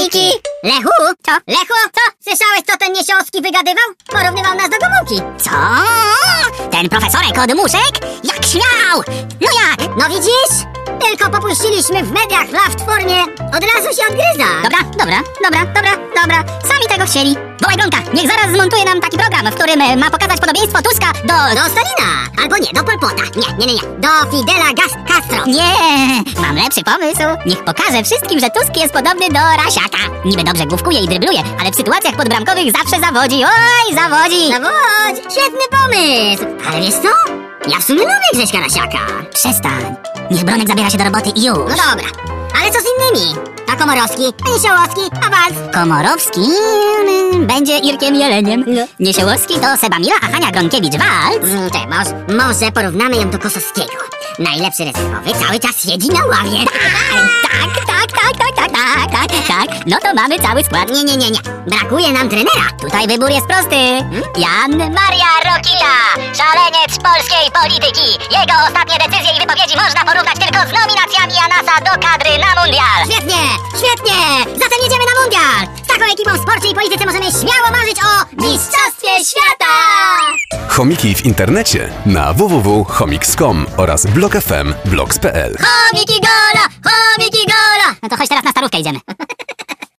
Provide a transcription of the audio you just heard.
Chomiki! Lechu? Co? Lechu? Co? Słyszałeś, co ten Niesiołowski wygadywał? Porównywał nas do Gomułki. Co? Ten profesorek od muszek? Jak śmiał! No jak? No widzisz? Tylko popuściliśmy w mediach law w formie. Od razu się odgryza. Dobra. Sami tego chcieli. Wołaj Bronka, niech zaraz zmontuje nam taki program, w którym ma pokazać podobieństwo Tuska do Stalina. Albo nie, do Pol Pota. Nie. Do Fidela Castro. Nie, mam lepszy pomysł. Niech pokaże wszystkim, że Tusk jest podobny do Rasiaka. Niby dobrze główkuje i drybluje, ale w sytuacjach podbramkowych zawsze zawodzi. Oj, zawodzi! Zawodź! Świetny pomysł! Ale wiesz co? Ja w sumie lubię Grześka Rasiaka. Przestań. Niech Bronek zabiera się do roboty i już. No dobra. Ale co z innymi? A Komorowski? A Niesiołowski? A Walc? Komorowski będzie Irkiem Jeleniem. No. Niesiołowski to Sebamila, a Hania Gronkiewicz-Walc. Może porównamy ją do Kosowskiego. Najlepszy rezerwowy cały czas siedzi na ławie. Tak. No to mamy cały skład. Nie. Brakuje nam trenera. Tutaj wybór jest prosty. Jan Maria Rokita, szaleniec polskiej polityki. Jego ostatnie decyzje i wypowiedzi można porównać tylko z nominacjami Janasa do kadry na mundial. Świetnie! Zatem jedziemy na mundial! Z taką ekipą w sporcie i polityce możemy śmiało marzyć o mistrzostwie świata! Chomiki w internecie na www.chomiks.com oraz blog.fm, blogs.pl. Chomiki gola! No to chodź teraz na starówkę idziemy.